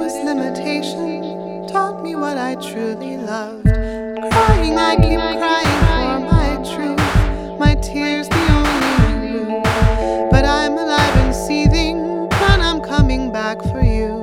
endless limitation taught me what I truly loved. Crying, I keep crying for my truth. My tears, the only root. But I'm alive and seething, and I'm coming back for you.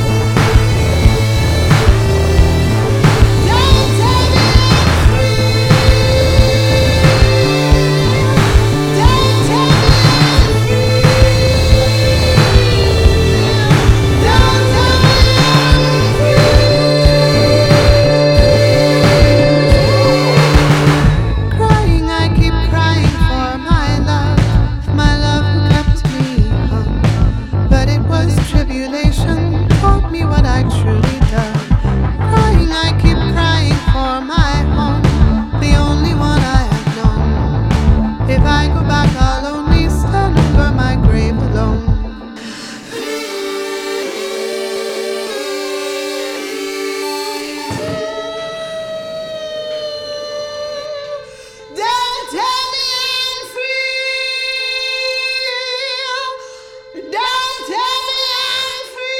Tribulation taught me what I truly done. Crying, I keep crying for my home, the only one I have known. If I go back, I'll only stand over my grave alone. Don't tell me I'm free. Don't tell me I'm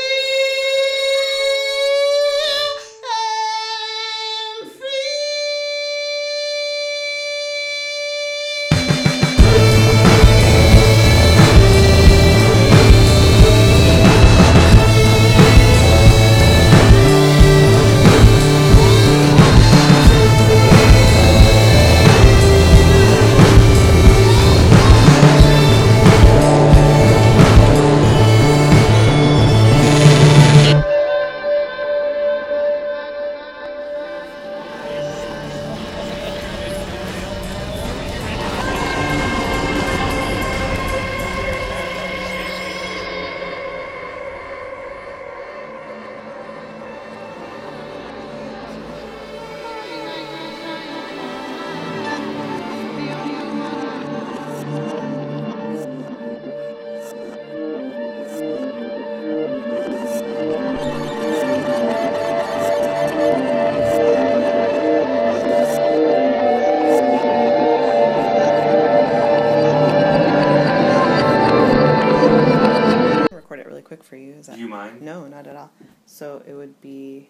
quick for you. Is that? Do you mind? No, not at all. So it would be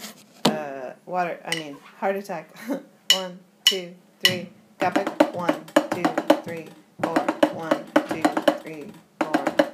heart attack. 1, 2, 3. Capic. 1, 2, 3, 4. 1, 2, 3.